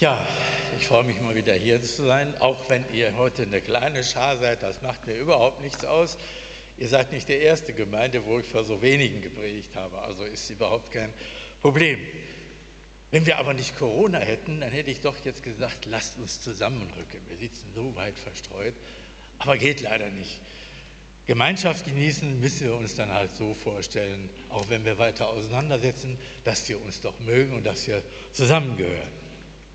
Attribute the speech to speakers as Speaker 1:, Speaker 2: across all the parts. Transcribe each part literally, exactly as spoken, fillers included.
Speaker 1: Ja, ich freue mich mal wieder hier zu sein, auch wenn ihr heute eine kleine Schar seid, das macht mir überhaupt nichts aus. Ihr seid nicht die erste Gemeinde, wo ich vor so wenigen gepredigt habe, also ist überhaupt kein Problem. Wenn wir aber nicht Corona hätten, dann hätte ich doch jetzt gesagt, lasst uns zusammenrücken. Wir sitzen so weit verstreut, aber geht leider nicht. Gemeinschaft genießen müssen wir uns dann halt so vorstellen, auch wenn wir weiter auseinandersetzen, dass wir uns doch mögen und dass wir zusammengehören.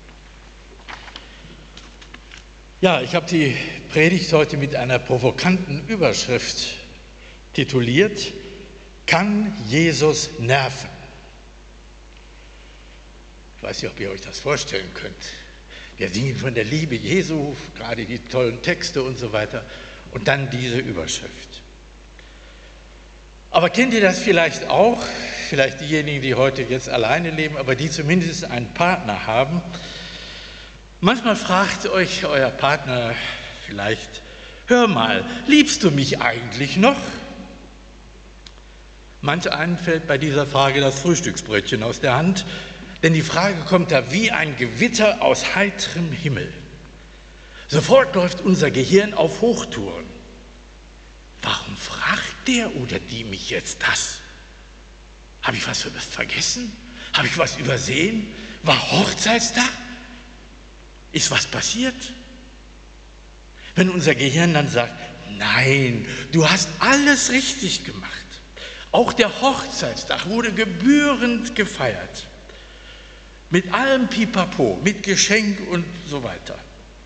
Speaker 1: Ja, ich habe die Predigt heute mit einer provokanten Überschrift tituliert: Kann Jesus nerven? Ich weiß nicht, ob ihr euch das vorstellen könnt. Wir singen von der Liebe Jesu, gerade die tollen Texte und so weiter, und dann diese Überschrift. Aber kennt ihr das vielleicht auch? Vielleicht diejenigen, die heute jetzt alleine leben, aber die zumindest einen Partner haben. Manchmal fragt euch euer Partner vielleicht: Hör mal, liebst du mich eigentlich noch? Manch einen fällt bei dieser Frage das Frühstücksbrötchen aus der Hand, denn die Frage kommt da wie ein Gewitter aus heiterem Himmel. Sofort läuft unser Gehirn auf Hochtouren. Warum fragt der oder die mich jetzt das? Habe ich was vergessen? Habe ich was übersehen? War Hochzeitstag? Ist was passiert? Wenn unser Gehirn dann sagt: Nein, du hast alles richtig gemacht. Auch der Hochzeitstag wurde gebührend gefeiert. Mit allem Pipapo, mit Geschenk und so weiter.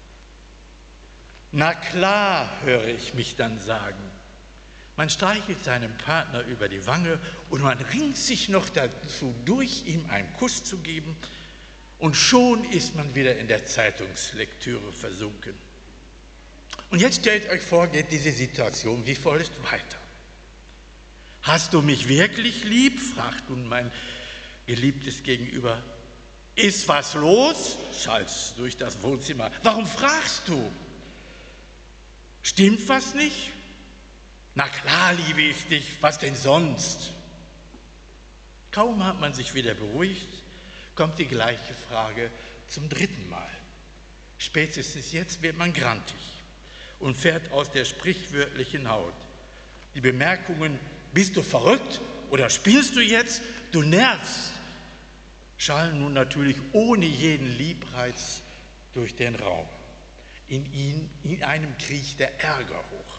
Speaker 1: Na klar, höre ich mich dann sagen. Man streichelt seinem Partner über die Wange und man ringt sich noch dazu durch, ihm einen Kuss zu geben. Und schon ist man wieder in der Zeitungslektüre versunken. Und jetzt stellt euch vor, geht diese Situation wie folgt weiter. Hast du mich wirklich lieb? Fragt nun mein geliebtes Gegenüber. Ist was los? Schallt durch das Wohnzimmer. Warum fragst du? Stimmt was nicht? Na klar liebe ich dich, was denn sonst? Kaum hat man sich wieder beruhigt, kommt die gleiche Frage zum dritten Mal. Spätestens jetzt wird man grantig und fährt aus der sprichwörtlichen Haut. Die Bemerkungen: Bist du verrückt oder spielst du jetzt? Du nervst, schallen nun natürlich ohne jeden Liebreiz durch den Raum. In ihn, in einem kriecht der Ärger hoch.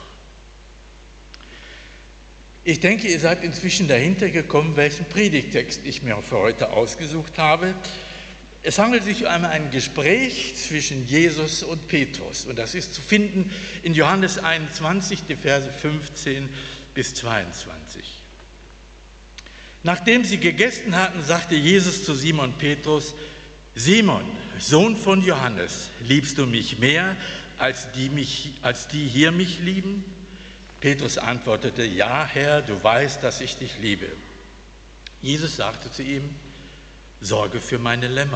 Speaker 1: Ich denke, ihr seid inzwischen dahinter gekommen, welchen Predigtext ich mir für heute ausgesucht habe. Es handelt sich um ein Gespräch zwischen Jesus und Petrus. Und das ist zu finden in Johannes einundzwanzig, die Verse fünfzehn bis zweiundzwanzig. Nachdem sie gegessen hatten, sagte Jesus zu Simon Petrus: Simon, Sohn von Johannes, liebst du mich mehr, als die, mich, als die hier mich lieben? Petrus antwortete: Ja, Herr, du weißt, dass ich dich liebe. Jesus sagte zu ihm: Sorge für meine Lämmer.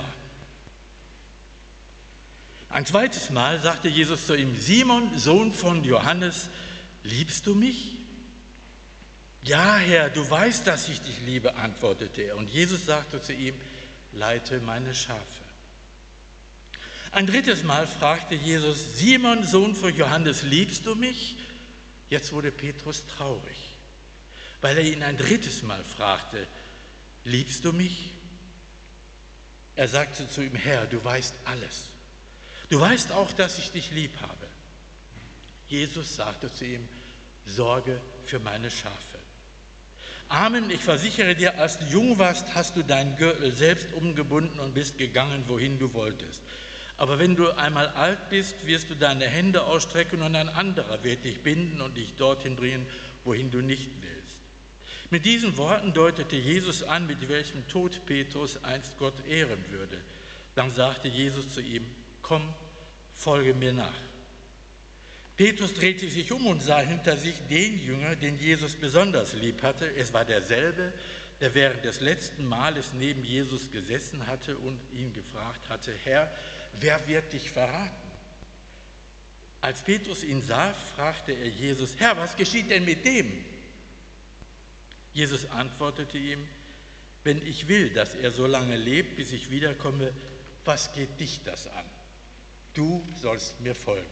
Speaker 1: Ein zweites Mal sagte Jesus zu ihm: Simon, Sohn von Johannes, liebst du mich? Ja, Herr, du weißt, dass ich dich liebe, antwortete er. Und Jesus sagte zu ihm: Leite meine Schafe. Ein drittes Mal fragte Jesus: Simon, Sohn von Johannes, liebst du mich? Jetzt wurde Petrus traurig, weil er ihn ein drittes Mal fragte: Liebst du mich? Er sagte zu ihm: Herr, du weißt alles. Du weißt auch, dass ich dich lieb habe. Jesus sagte zu ihm: Sorge für meine Schafe. Amen, ich versichere dir, als du jung warst, hast du deinen Gürtel selbst umgebunden und bist gegangen, wohin du wolltest. Aber wenn du einmal alt bist, wirst du deine Hände ausstrecken und ein anderer wird dich binden und dich dorthin bringen, wohin du nicht willst. Mit diesen Worten deutete Jesus an, mit welchem Tod Petrus einst Gott ehren würde. Dann sagte Jesus zu ihm: Komm, folge mir nach. Petrus drehte sich um und sah hinter sich den Jünger, den Jesus besonders lieb hatte. Es war derselbe, der während des letzten Males neben Jesus gesessen hatte und ihn gefragt hatte: Herr, wer wird dich verraten? Als Petrus ihn sah, fragte er Jesus: Herr, was geschieht denn mit dem? Jesus antwortete ihm: Wenn ich will, dass er so lange lebt, bis ich wiederkomme, was geht dich das an? Du sollst mir folgen.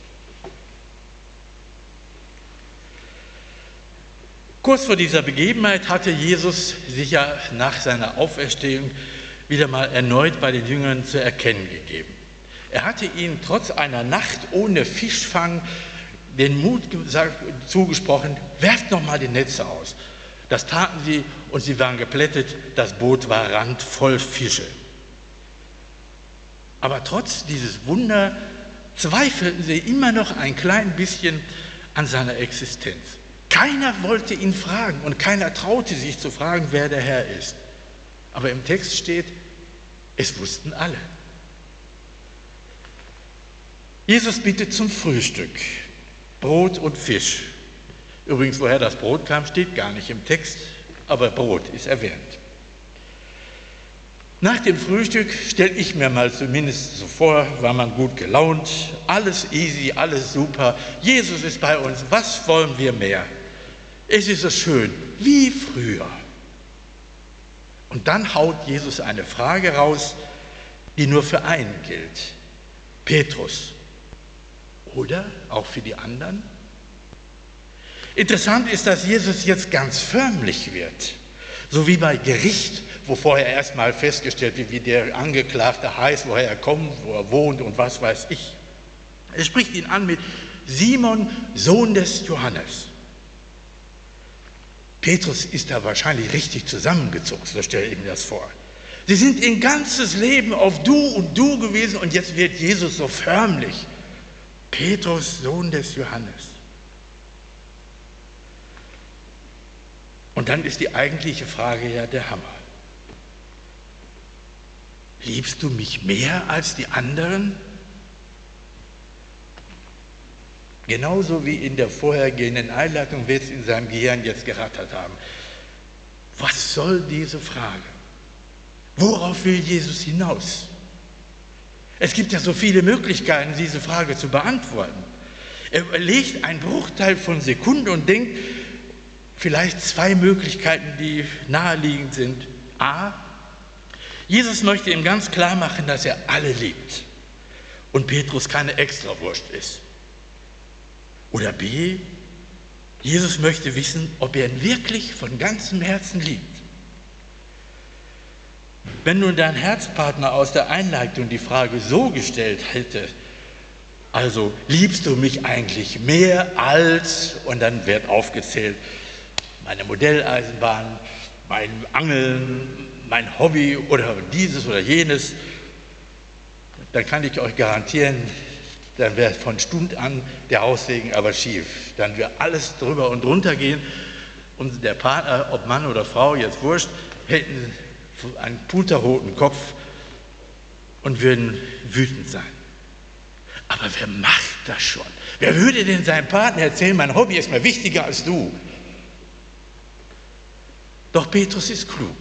Speaker 1: Kurz vor dieser Begebenheit hatte Jesus sich ja nach seiner Auferstehung wieder mal erneut bei den Jüngern zu erkennen gegeben. Er hatte ihnen trotz einer Nacht ohne Fischfang den Mut gesagt, zugesprochen, werft noch mal die Netze aus. Das taten sie und sie waren geplättet, das Boot war randvoll Fische. Aber trotz dieses Wunder zweifelten sie immer noch ein klein bisschen an seiner Existenz. Keiner wollte ihn fragen und keiner traute sich zu fragen, wer der Herr ist. Aber im Text steht, es wussten alle. Jesus bittet zum Frühstück Brot und Fisch. Übrigens, woher das Brot kam, steht gar nicht im Text, aber Brot ist erwähnt. Nach dem Frühstück, stelle ich mir mal zumindest so vor, war man gut gelaunt, alles easy, alles super. Jesus ist bei uns, was wollen wir mehr? Es ist so schön, wie früher. Und dann haut Jesus eine Frage raus, die nur für einen gilt. Petrus. Oder auch für die anderen? Interessant ist, dass Jesus jetzt ganz förmlich wird. So wie bei Gericht, wo vorher erstmal festgestellt wird, wie der Angeklagte heißt, woher er kommt, wo er wohnt und was weiß ich. Er spricht ihn an mit Simon, Sohn des Johannes. Petrus ist da wahrscheinlich richtig zusammengezuckt, so stelle ich mir das vor. Sie sind ihr ganzes Leben auf Du und Du gewesen und jetzt wird Jesus so förmlich. Petrus, Sohn des Johannes. Und dann ist die eigentliche Frage ja der Hammer. Liebst du mich mehr als die anderen? Genauso wie in der vorhergehenden Einleitung wird es in seinem Gehirn jetzt gerattert haben. Was soll diese Frage? Worauf will Jesus hinaus? Es gibt ja so viele Möglichkeiten, diese Frage zu beantworten. Er überlegt einen Bruchteil von Sekunden und denkt, vielleicht zwei Möglichkeiten, die naheliegend sind. A. Jesus möchte ihm ganz klar machen, dass er alle liebt und Petrus keine Extrawurst ist. Oder B. Jesus möchte wissen, ob er ihn wirklich von ganzem Herzen liebt. Wenn nun dein Herzpartner aus der Einleitung die Frage so gestellt hätte, also liebst du mich eigentlich mehr als, und dann wird aufgezählt, meine Modelleisenbahn, mein Angeln, mein Hobby oder dieses oder jenes, dann kann ich euch garantieren, dann wäre von Stund an der Haussegen aber schief. Dann wird alles drüber und drunter gehen und der Partner, ob Mann oder Frau, jetzt wurscht, hätten einen puterroten Kopf und würden wütend sein. Aber wer macht das schon? Wer würde denn seinem Partner erzählen, mein Hobby ist mir wichtiger als du? Doch Petrus ist klug.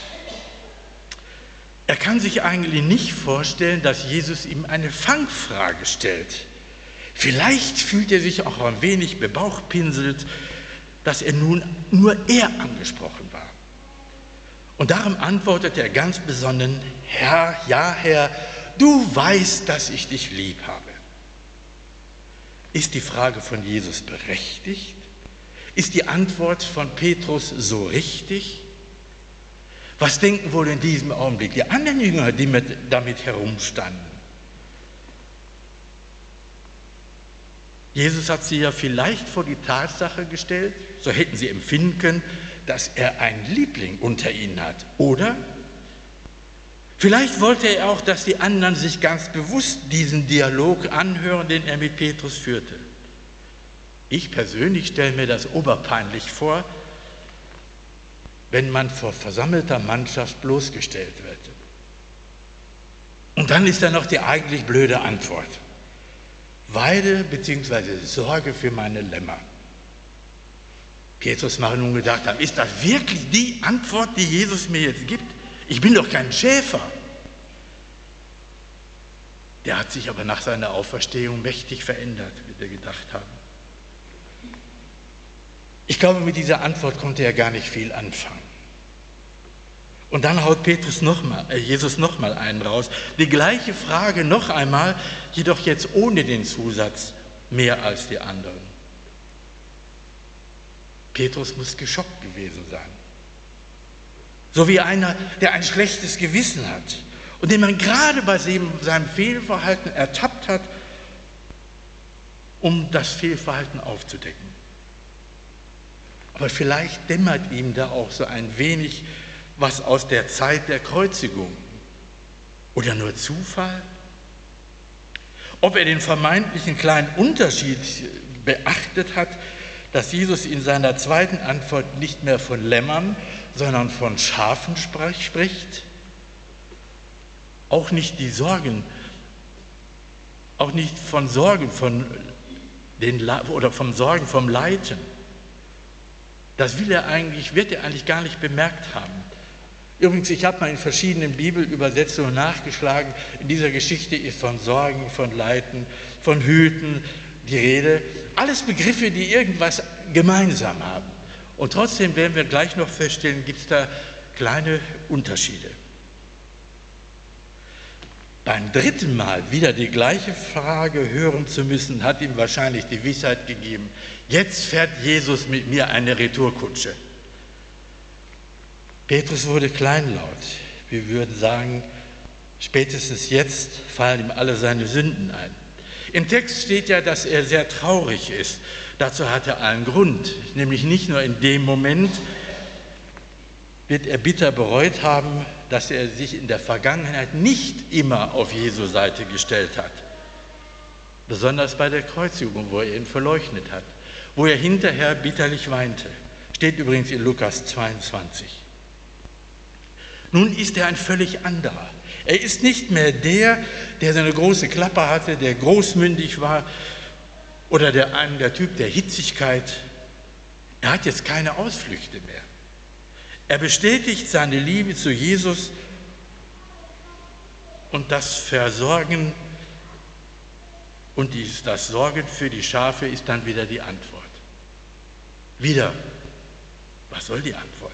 Speaker 1: Er kann sich eigentlich nicht vorstellen, dass Jesus ihm eine Fangfrage stellt. Vielleicht fühlt er sich auch ein wenig bebauchpinselt, dass er nun nur er angesprochen war. Und darum antwortet er ganz besonnen, Herr, ja Herr, du weißt, dass ich dich lieb habe. Ist die Frage von Jesus berechtigt? Ist die Antwort von Petrus so richtig? Was denken wohl in diesem Augenblick die anderen Jünger, die mit, damit herumstanden? Jesus hat sie ja vielleicht vor die Tatsache gestellt, so hätten sie empfinden können, dass er einen Liebling unter ihnen hat, oder? Vielleicht wollte er auch, dass die anderen sich ganz bewusst diesen Dialog anhören, den er mit Petrus führte. Ich persönlich stelle mir das oberpeinlich vor, wenn man vor versammelter Mannschaft bloßgestellt wird. Und dann ist da noch die eigentlich blöde Antwort. Weide bzw. Sorge für meine Lämmer. Petrus mag nun gedacht haben, ist das wirklich die Antwort, die Jesus mir jetzt gibt? Ich bin doch kein Schäfer. Der hat sich aber nach seiner Auferstehung mächtig verändert, wird er gedacht haben. Ich glaube, mit dieser Antwort konnte er gar nicht viel anfangen. Und dann haut Petrus noch mal, äh, Jesus noch mal einen raus. Die gleiche Frage noch einmal, jedoch jetzt ohne den Zusatz, mehr als die anderen. Petrus muss geschockt gewesen sein. So wie einer, der ein schlechtes Gewissen hat und den man gerade bei seinem Fehlverhalten ertappt hat, um das Fehlverhalten aufzudecken. Aber vielleicht dämmert ihm da auch so ein wenig was aus der Zeit der Kreuzigung. Oder nur Zufall? Ob er den vermeintlichen kleinen Unterschied beachtet hat, dass Jesus in seiner zweiten Antwort nicht mehr von Lämmern, sondern von Schafen spricht? Auch nicht die Sorgen, auch nicht von Sorgen, von den, oder vom Sorgen vom Leiden. Das will er eigentlich, wird er eigentlich gar nicht bemerkt haben. Übrigens, ich habe mal in verschiedenen Bibelübersetzungen nachgeschlagen. In dieser Geschichte ist von Sorgen, von Leiden, von Hüten die Rede. Alles Begriffe, die irgendwas gemeinsam haben. Und trotzdem werden wir gleich noch feststellen, gibt es da kleine Unterschiede. Beim dritten Mal wieder die gleiche Frage hören zu müssen, hat ihm wahrscheinlich die Weisheit gegeben, jetzt fährt Jesus mit mir eine Retourkutsche. Petrus wurde kleinlaut. Wir würden sagen, spätestens jetzt fallen ihm alle seine Sünden ein. Im Text steht ja, dass er sehr traurig ist. Dazu hat er allen Grund, nämlich nicht nur in dem Moment wird er bitter bereut haben, dass er sich in der Vergangenheit nicht immer auf Jesu Seite gestellt hat. Besonders bei der Kreuzigung, wo er ihn verleugnet hat, wo er hinterher bitterlich weinte. Steht übrigens in Lukas zweiundzwanzig. Nun ist er ein völlig anderer. Er ist nicht mehr der, der so eine große Klappe hatte, der großmündig war oder der, der Typ der Hitzigkeit. Er hat jetzt keine Ausflüchte mehr. Er bestätigt seine Liebe zu Jesus und das Versorgen und das Sorgen für die Schafe ist dann wieder die Antwort. Wieder, was soll die Antwort?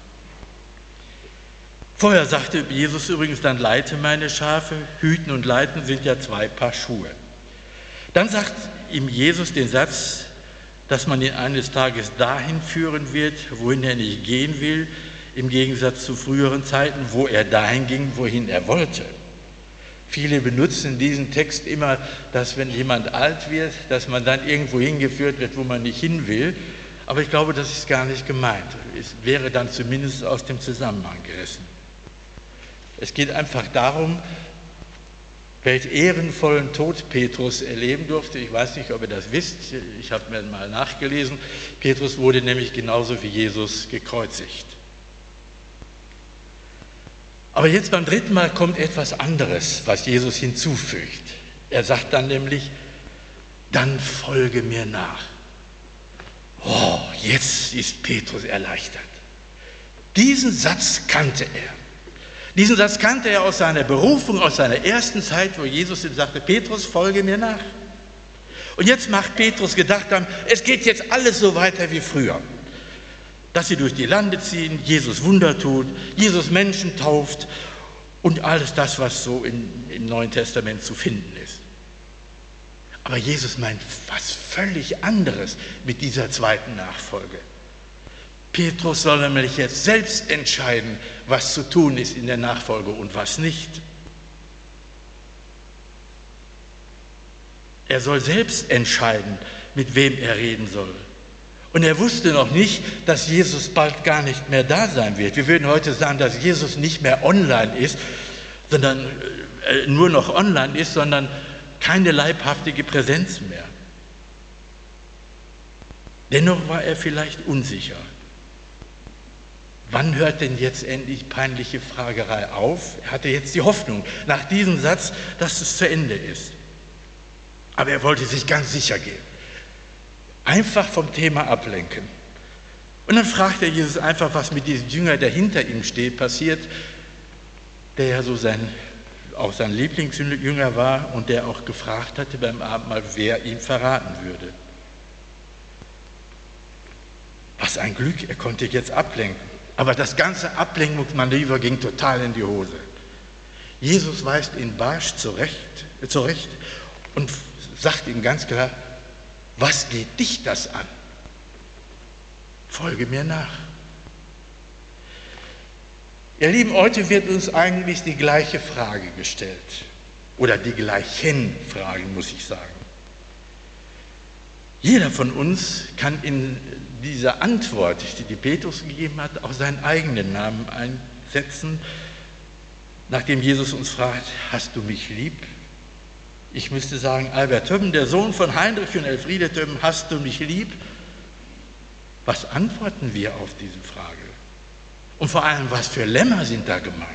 Speaker 1: Vorher sagte Jesus übrigens, dann leite meine Schafe, hüten und leiten sind ja zwei Paar Schuhe. Dann sagt ihm Jesus den Satz, dass man ihn eines Tages dahin führen wird, wohin er nicht gehen will, im Gegensatz zu früheren Zeiten, wo er dahin ging, wohin er wollte. Viele benutzen diesen Text immer, dass wenn jemand alt wird, dass man dann irgendwo hingeführt wird, wo man nicht hin will. Aber ich glaube, das ist gar nicht gemeint. Es wäre dann zumindest aus dem Zusammenhang gerissen. Es geht einfach darum, welch ehrenvollen Tod Petrus erleben durfte. Ich weiß nicht, ob ihr das wisst. Ich habe mir mal nachgelesen. Petrus wurde nämlich genauso wie Jesus gekreuzigt. Aber jetzt beim dritten Mal kommt etwas anderes, was Jesus hinzufügt. Er sagt dann nämlich, dann folge mir nach. Oh, jetzt ist Petrus erleichtert. Diesen Satz kannte er. Diesen Satz kannte er aus seiner Berufung, aus seiner ersten Zeit, wo Jesus ihm sagte, Petrus, folge mir nach. Und jetzt macht Petrus gedacht haben, es geht jetzt alles so weiter wie früher. Dass sie durch die Lande ziehen, Jesus Wunder tut, Jesus Menschen tauft und alles das, was so in, im Neuen Testament zu finden ist. Aber Jesus meint was völlig anderes mit dieser zweiten Nachfolge. Petrus soll nämlich jetzt selbst entscheiden, was zu tun ist in der Nachfolge und was nicht. Er soll selbst entscheiden, mit wem er reden soll. Und er wusste noch nicht, dass Jesus bald gar nicht mehr da sein wird. Wir würden heute sagen, dass Jesus nicht mehr online ist, sondern äh, nur noch online ist, sondern keine leibhaftige Präsenz mehr. Dennoch war er vielleicht unsicher. Wann hört denn jetzt endlich peinliche Fragerei auf? Er hatte jetzt die Hoffnung, nach diesem Satz, dass es zu Ende ist. Aber er wollte sich ganz sicher gehen. Einfach vom Thema ablenken. Und dann fragt er Jesus einfach, was mit diesem Jünger, der hinter ihm steht, passiert, der ja so sein, auch sein Lieblingsjünger war und der auch gefragt hatte beim Abendmahl, wer ihn verraten würde. Was ein Glück, er konnte jetzt ablenken. Aber das ganze Ablenkungsmanöver ging total in die Hose. Jesus weist ihn barsch zurecht, zurecht und sagt ihm ganz klar, was geht dich das an? Folge mir nach. Ihr Lieben, heute wird uns eigentlich die gleiche Frage gestellt. Oder die gleichen Fragen, muss ich sagen. Jeder von uns kann in dieser Antwort, die die Petrus gegeben hat, auch seinen eigenen Namen einsetzen, nachdem Jesus uns fragt, hast du mich lieb? Ich müsste sagen, Albert Többen, der Sohn von Heinrich und Elfriede Többen, hast du mich lieb? Was antworten wir auf diese Frage? Und vor allem, was für Lämmer sind da gemeint?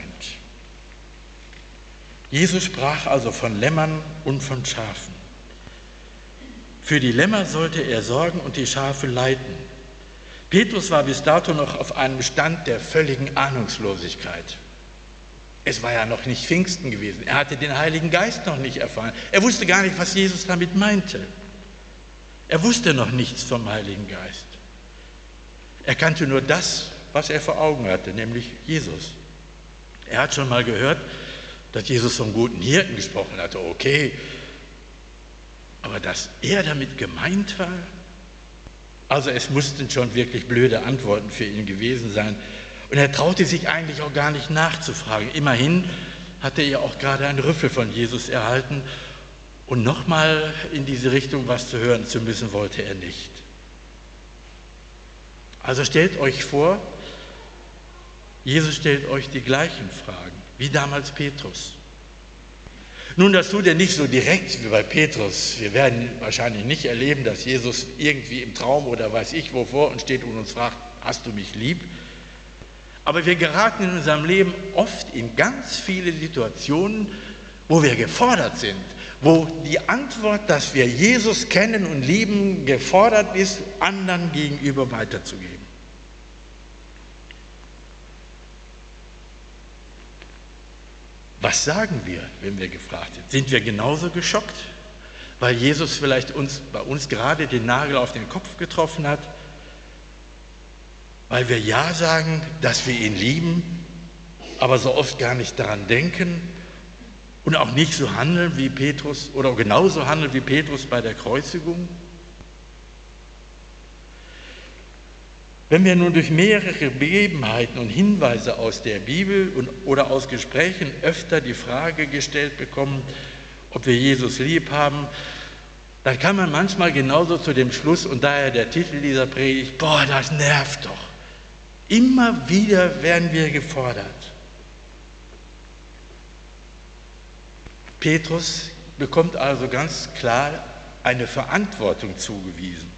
Speaker 1: Jesus sprach also von Lämmern und von Schafen. Für die Lämmer sollte er sorgen und die Schafe leiten. Petrus war bis dato noch auf einem Stand der völligen Ahnungslosigkeit. Es war ja noch nicht Pfingsten gewesen. Er hatte den Heiligen Geist noch nicht erfahren. Er wusste gar nicht, was Jesus damit meinte. Er wusste noch nichts vom Heiligen Geist. Er kannte nur das, was er vor Augen hatte, nämlich Jesus. Er hat schon mal gehört, dass Jesus vom guten Hirten gesprochen hatte. Okay, aber dass er damit gemeint war? Also es mussten schon wirklich blöde Antworten für ihn gewesen sein. Und er traute sich eigentlich auch gar nicht nachzufragen. Immerhin hatte er auch gerade einen Rüffel von Jesus erhalten. Und nochmal in diese Richtung was zu hören zu müssen, wollte er nicht. Also stellt euch vor, Jesus stellt euch die gleichen Fragen, wie damals Petrus. Nun, das tut er nicht so direkt wie bei Petrus. Wir werden wahrscheinlich nicht erleben, dass Jesus irgendwie im Traum oder weiß ich wo vor uns steht und uns fragt, hast du mich lieb? Aber wir geraten in unserem Leben oft in ganz viele Situationen, wo wir gefordert sind, wo die Antwort, dass wir Jesus kennen und lieben, gefordert ist, anderen gegenüber weiterzugeben. Was sagen wir, wenn wir gefragt sind? Sind wir genauso geschockt, weil Jesus vielleicht uns, bei uns gerade den Nagel auf den Kopf getroffen hat? Weil wir Ja sagen, dass wir ihn lieben, aber so oft gar nicht daran denken und auch nicht so handeln wie Petrus oder genauso handeln wie Petrus bei der Kreuzigung? Wenn wir nun durch mehrere Begebenheiten und Hinweise aus der Bibel und, oder aus Gesprächen öfter die Frage gestellt bekommen, ob wir Jesus lieb haben, dann kann man manchmal genauso zu dem Schluss, und daher der Titel dieser Predigt, boah, das nervt doch. Immer wieder werden wir gefordert. Petrus bekommt also ganz klar eine Verantwortung zugewiesen.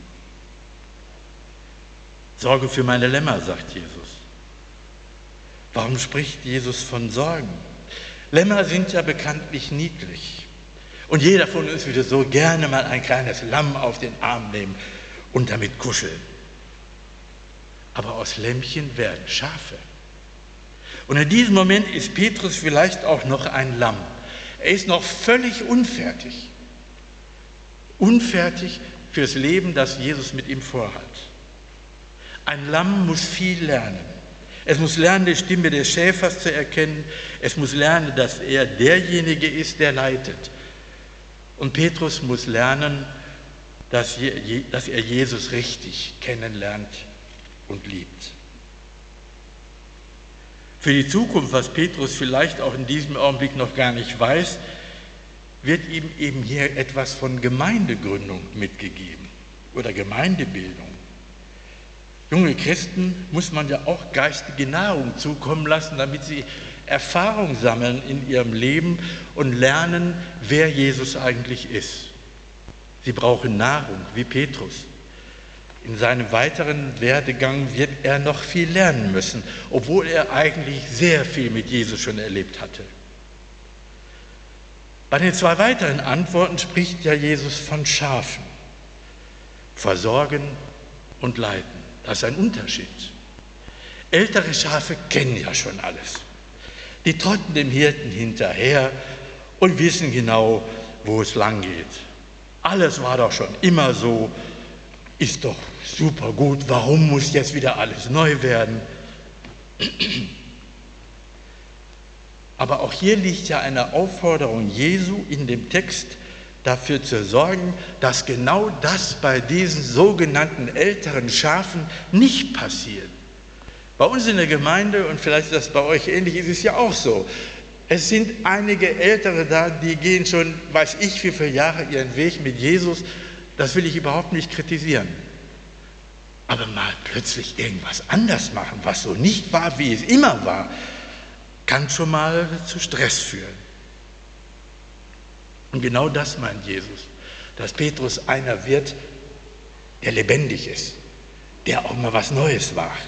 Speaker 1: Sorge für meine Lämmer, sagt Jesus. Warum spricht Jesus von Sorgen? Lämmer sind ja bekanntlich niedlich. Und jeder von uns würde so gerne mal ein kleines Lamm auf den Arm nehmen und damit kuscheln. Aber aus Lämmchen werden Schafe. Und in diesem Moment ist Petrus vielleicht auch noch ein Lamm. Er ist noch völlig unfertig. Unfertig fürs Leben, das Jesus mit ihm vorhat. Ein Lamm muss viel lernen. Es muss lernen, die Stimme des Schäfers zu erkennen. Es muss lernen, dass er derjenige ist, der leitet. Und Petrus muss lernen, dass er Jesus richtig kennenlernt und liebt. Für die Zukunft, was Petrus vielleicht auch in diesem Augenblick noch gar nicht weiß, wird ihm eben hier etwas von Gemeindegründung mitgegeben oder Gemeindebildung. Junge Christen muss man ja auch geistige Nahrung zukommen lassen, damit sie Erfahrung sammeln in ihrem Leben und lernen, wer Jesus eigentlich ist. Sie brauchen Nahrung, wie Petrus. In seinem weiteren Werdegang wird er noch viel lernen müssen, obwohl er eigentlich sehr viel mit Jesus schon erlebt hatte. Bei den zwei weiteren Antworten spricht ja Jesus von Schafen. Versorgen und leiten. Das ist ein Unterschied. Ältere Schafe kennen ja schon alles. Die trotten dem Hirten hinterher und wissen genau, wo es lang geht. Alles war doch schon immer so, ist doch super gut. Warum muss jetzt wieder alles neu werden? Aber auch hier liegt ja eine Aufforderung Jesu in dem Text, dafür zu sorgen, dass genau das bei diesen sogenannten älteren Schafen nicht passiert. Bei uns in der Gemeinde, und vielleicht ist das bei euch ähnlich, ist es ja auch so. Es sind einige Ältere da, die gehen schon, weiß ich, wie viele Jahre ihren Weg mit Jesus. Das will ich überhaupt nicht kritisieren. Aber mal plötzlich irgendwas anders machen, was so nicht war, wie es immer war, kann schon mal zu Stress führen. Und genau das meint Jesus, dass Petrus einer wird, der lebendig ist, der auch mal was Neues wagt.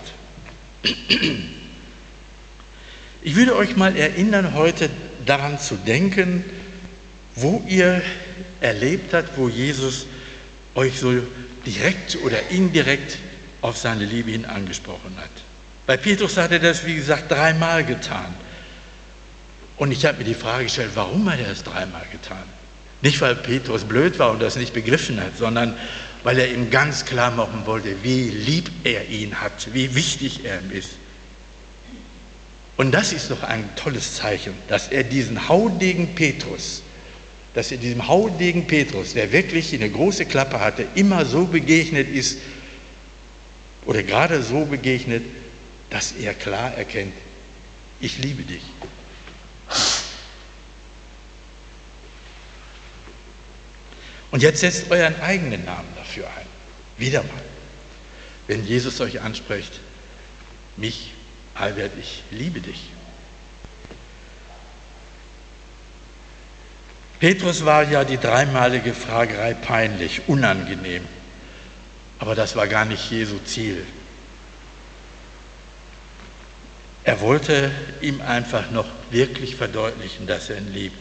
Speaker 1: Ich würde euch mal erinnern, heute daran zu denken, wo ihr erlebt habt, wo Jesus euch so direkt oder indirekt auf seine Liebe hin angesprochen hat. Bei Petrus hat er das, wie gesagt, dreimal getan. Und ich habe mir die Frage gestellt, warum hat er das dreimal getan? Nicht, weil Petrus blöd war und das nicht begriffen hat, sondern weil er ihm ganz klar machen wollte, wie lieb er ihn hat, wie wichtig er ihm ist. Und das ist doch ein tolles Zeichen, dass er diesen haudegen Petrus, dass er diesem haudegen Petrus, der wirklich eine große Klappe hatte, immer so begegnet ist, oder gerade so begegnet, dass er klar erkennt, ich liebe dich. Und jetzt setzt euren eigenen Namen dafür ein. Wieder mal. Wenn Jesus euch anspricht, mich, Albert, ich liebe dich. Petrus war ja die dreimalige Fragerei peinlich, unangenehm. Aber das war gar nicht Jesu Ziel. Er wollte ihm einfach noch wirklich verdeutlichen, dass er ihn liebt.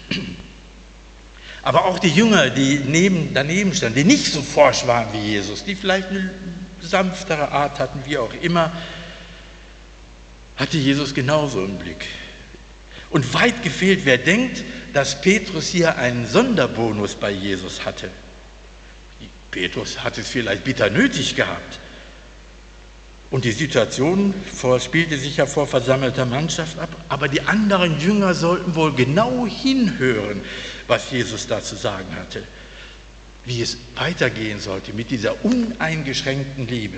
Speaker 1: Aber auch die Jünger, die neben, daneben standen, die nicht so forsch waren wie Jesus, die vielleicht eine sanftere Art hatten, wie auch immer, hatte Jesus genauso im Blick. Und weit gefehlt, wer denkt, dass Petrus hier einen Sonderbonus bei Jesus hatte. Petrus hat es vielleicht bitter nötig gehabt. Und die Situation spielte sich ja vor versammelter Mannschaft ab, aber die anderen Jünger sollten wohl genau hinhören, was Jesus da zu sagen hatte, wie es weitergehen sollte mit dieser uneingeschränkten Liebe.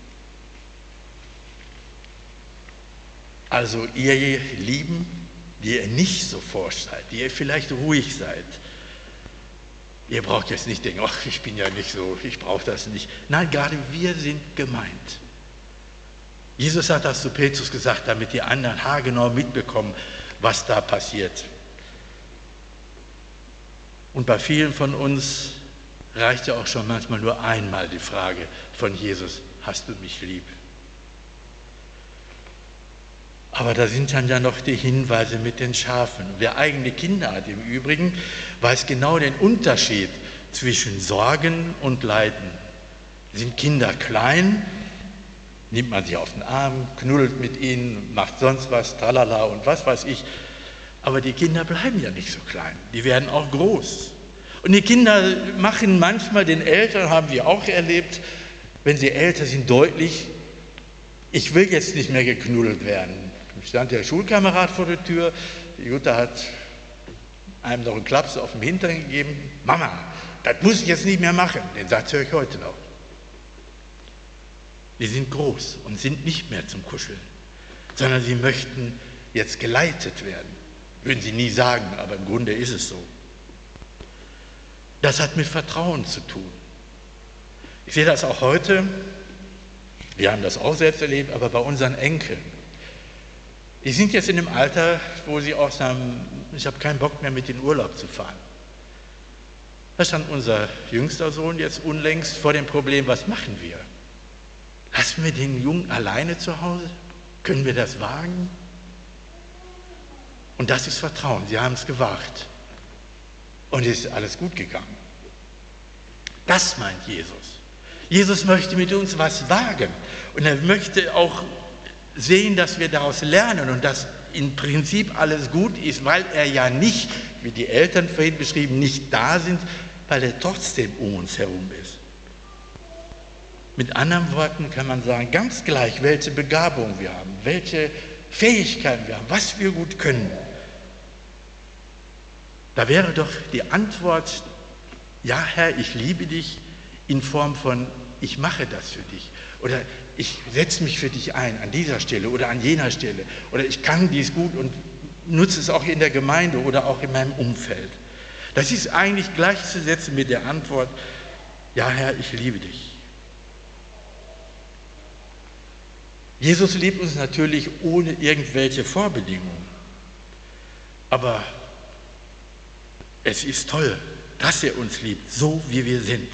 Speaker 1: Also ihr Lieben, die ihr nicht so forsch seid, die ihr vielleicht ruhig seid, ihr braucht jetzt nicht denken, ach, ich bin ja nicht so, ich brauche das nicht. Nein, gerade wir sind gemeint. Jesus hat das zu Petrus gesagt, damit die anderen haargenau mitbekommen, was da passiert. Und bei vielen von uns reicht ja auch schon manchmal nur einmal die Frage von Jesus, hast du mich lieb? Aber da sind dann ja noch die Hinweise mit den Schafen. Wer eigene Kinder hat im Übrigen, weiß genau den Unterschied zwischen Sorgen und Leiden. Sind Kinder klein, nimmt man sie auf den Arm, knuddelt mit ihnen, macht sonst was, tralala und was weiß ich. Aber die Kinder bleiben ja nicht so klein, die werden auch groß. Und die Kinder machen manchmal den Eltern, haben wir auch erlebt, wenn sie älter sind, deutlich, ich will jetzt nicht mehr geknuddelt werden. Da stand der Schulkamerad vor der Tür, die Jutta hat einem noch einen Klaps auf den Hintern gegeben, Mama, das muss ich jetzt nicht mehr machen, den Satz höre ich heute noch. Die sind groß und sind nicht mehr zum Kuscheln, sondern sie möchten jetzt geleitet werden. Würden sie nie sagen, aber im Grunde ist es so. Das hat mit Vertrauen zu tun. Ich sehe das auch heute, wir haben das auch selbst erlebt, aber bei unseren Enkeln. Die sind jetzt in dem Alter, wo sie auch sagen, ich habe keinen Bock mehr mit in den Urlaub zu fahren. Da stand unser jüngster Sohn jetzt unlängst vor dem Problem, was machen wir? Lassen wir den Jungen alleine zu Hause? Können wir das wagen? Und das ist Vertrauen. Sie haben es gewagt. Und es ist alles gut gegangen. Das meint Jesus. Jesus möchte mit uns was wagen. Und er möchte auch sehen, dass wir daraus lernen und dass im Prinzip alles gut ist, weil er ja nicht, wie die Eltern vorhin beschrieben, nicht da sind, weil er trotzdem um uns herum ist. Mit anderen Worten kann man sagen, ganz gleich, welche Begabung wir haben, welche Fähigkeiten wir haben, was wir gut können. Da wäre doch die Antwort, ja Herr, ich liebe dich, in Form von, ich mache das für dich. Oder ich setze mich für dich ein, an dieser Stelle oder an jener Stelle. Oder ich kann dies gut und nutze es auch in der Gemeinde oder auch in meinem Umfeld. Das ist eigentlich gleichzusetzen mit der Antwort, ja Herr, ich liebe dich. Jesus liebt uns natürlich ohne irgendwelche Vorbedingungen. Aber es ist toll, dass er uns liebt, so wie wir sind.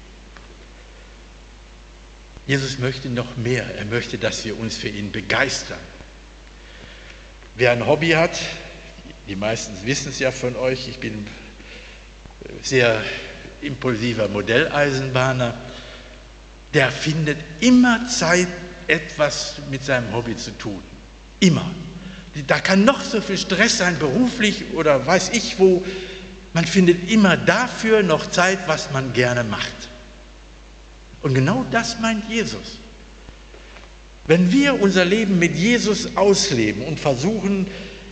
Speaker 1: Jesus möchte noch mehr. Er möchte, dass wir uns für ihn begeistern. Wer ein Hobby hat, die meisten wissen es ja von euch, ich bin sehr impulsiver Modelleisenbahner, der findet immer Zeit, etwas mit seinem Hobby zu tun. Immer. Da kann noch so viel Stress sein, beruflich oder weiß ich wo. Man findet immer dafür noch Zeit, was man gerne macht. Und genau das meint Jesus. Wenn wir unser Leben mit Jesus ausleben und versuchen,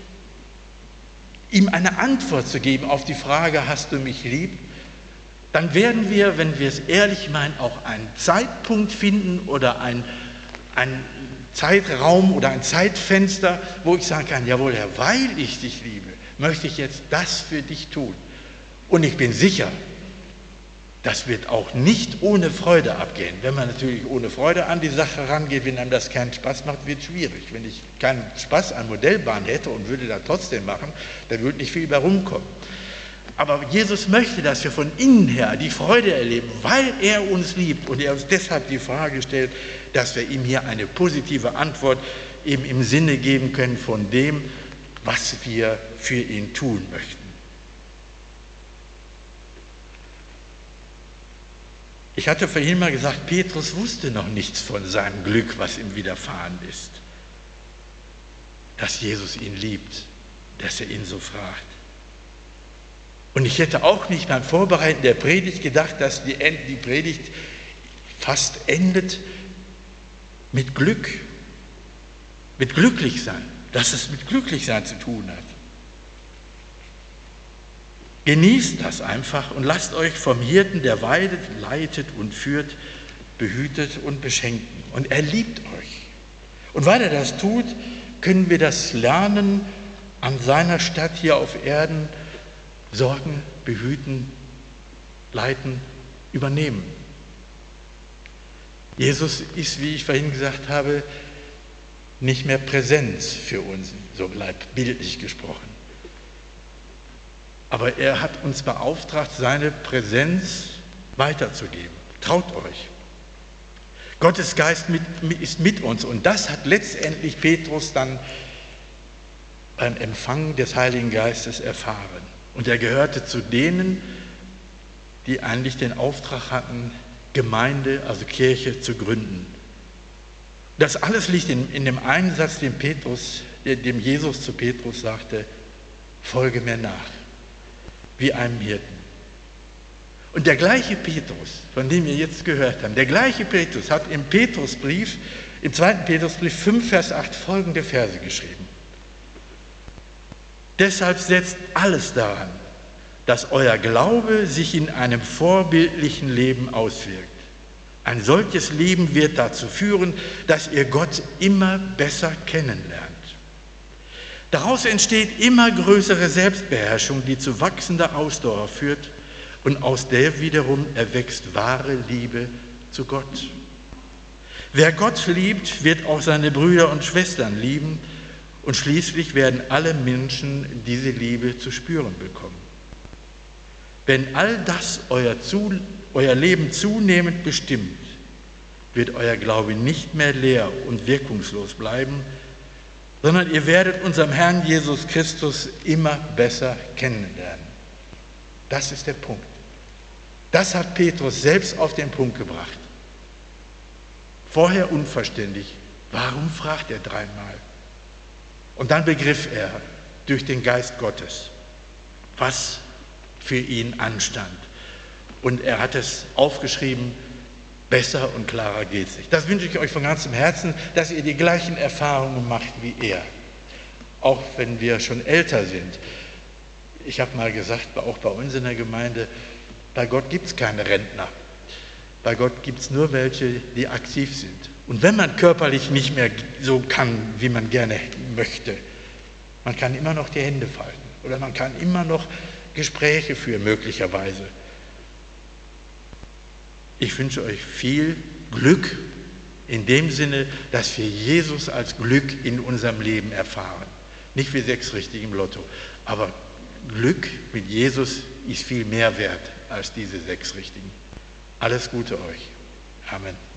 Speaker 1: ihm eine Antwort zu geben auf die Frage, hast du mich lieb? Dann werden wir, wenn wir es ehrlich meinen, auch einen Zeitpunkt finden oder ein ein Zeitraum oder ein Zeitfenster, wo ich sagen kann, jawohl Herr, weil ich dich liebe, möchte ich jetzt das für dich tun. Und ich bin sicher, das wird auch nicht ohne Freude abgehen. Wenn man natürlich ohne Freude an die Sache rangeht, wenn einem das keinen Spaß macht, wird es schwierig. Wenn ich keinen Spaß an Modellbahn hätte und würde das trotzdem machen, dann würde nicht viel bei rumkommen. Aber Jesus möchte, dass wir von innen her die Freude erleben, weil er uns liebt und er uns deshalb die Frage stellt, dass wir ihm hier eine positive Antwort eben im Sinne geben können von dem, was wir für ihn tun möchten. Ich hatte vorhin mal gesagt, Petrus wusste noch nichts von seinem Glück, was ihm widerfahren ist. Dass Jesus ihn liebt, dass er ihn so fragt. Und ich hätte auch nicht beim Vorbereiten der Predigt gedacht, dass die, die Predigt fast endet mit Glück, mit Glücklichsein, dass es mit Glücklichsein zu tun hat. Genießt das einfach und lasst euch vom Hirten, der weidet, leitet und führt, behütet und beschenken. Und er liebt euch. Und weil er das tut, können wir das Lernen an seiner Stadt hier auf Erden sorgen, behüten, leiten, übernehmen. Jesus ist, wie ich vorhin gesagt habe, nicht mehr Präsenz für uns, so bleibt bildlich gesprochen. Aber er hat uns beauftragt, seine Präsenz weiterzugeben. Traut euch. Gottes Geist mit, ist mit uns und das hat letztendlich Petrus dann beim Empfang des Heiligen Geistes erfahren. Und er gehörte zu denen, die eigentlich den Auftrag hatten, Gemeinde, also Kirche, zu gründen. Das alles liegt in, in dem einen Satz, den, Petrus, dem Jesus zu Petrus sagte, folge mir nach, wie einem Hirten. Und der gleiche Petrus, von dem wir jetzt gehört haben, der gleiche Petrus hat im Petrusbrief, im zweiten Petrusbrief fünf, Vers acht folgende Verse geschrieben. Deshalb setzt alles daran, dass euer Glaube sich in einem vorbildlichen Leben auswirkt. Ein solches Leben wird dazu führen, dass ihr Gott immer besser kennenlernt. Daraus entsteht immer größere Selbstbeherrschung, die zu wachsender Ausdauer führt und aus der wiederum erwächst wahre Liebe zu Gott. Wer Gott liebt, wird auch seine Brüder und Schwestern lieben und schließlich werden alle Menschen diese Liebe zu spüren bekommen. Wenn all das euer, zu, euer Leben zunehmend bestimmt, wird euer Glaube nicht mehr leer und wirkungslos bleiben, sondern ihr werdet unserem Herrn Jesus Christus immer besser kennenlernen. Das ist der Punkt. Das hat Petrus selbst auf den Punkt gebracht. Vorher unverständlich. Warum fragt er dreimal? Und dann begriff er durch den Geist Gottes, was für ihn anstand. Und er hat es aufgeschrieben, Besser und klarer geht es nicht. Das wünsche ich euch von ganzem Herzen, dass ihr die gleichen Erfahrungen macht wie er. Auch wenn wir schon älter sind. Ich habe mal gesagt, auch bei uns in der Gemeinde, bei Gott gibt es keine Rentner. Bei Gott gibt es nur welche, die aktiv sind. Und wenn man körperlich nicht mehr so kann, wie man gerne möchte, man kann immer noch die Hände falten oder man kann immer noch Gespräche führen, möglicherweise. Ich wünsche euch viel Glück in dem Sinne, dass wir Jesus als Glück in unserem Leben erfahren. Nicht wie sechs richtig im Lotto, aber Glück mit Jesus ist viel mehr wert als diese sechs richtigen. Alles Gute euch. Amen.